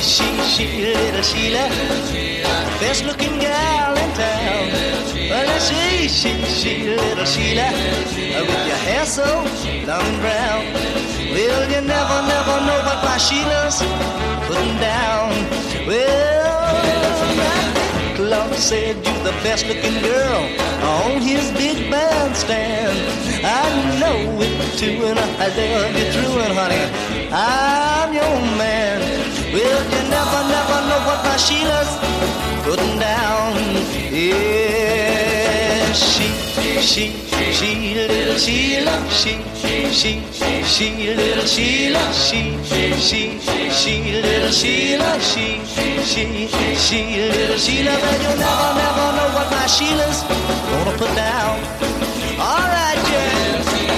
little Sheila, best looking gal in town. Well, I she, little Sheila, with your hair so long and brown. Well, you never know what my Sheila's putting down. Well, Clark said you're the best looking girl on his big bandstand. I know it too, and I love you true, and honey, I'm your man. Well, you never know what my Sheila's putting down. Yeah, she, little Sheila, she, little Sheila, she, little Sheila, she, little Sheila. But you never know what my Sheila's gonna put down. All right, yeah.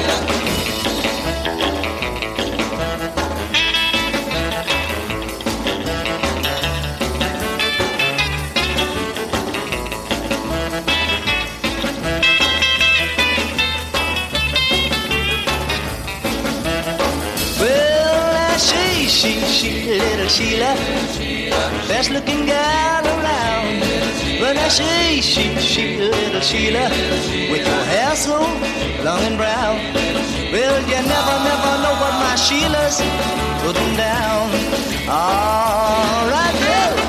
She, little Sheila, best looking gal around. But I say she, little Sheila, with your hair so long and brown. Well, you never know what my Sheila's putting down. All right, yeah.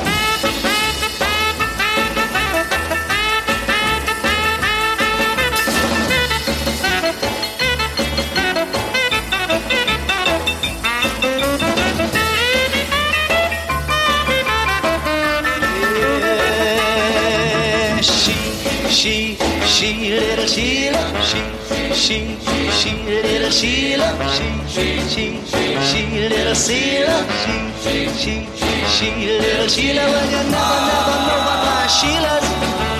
She, little Sheila, she, little Sheila, she, little Sheila, she, little Sheila. Well, you never know what my Sheila's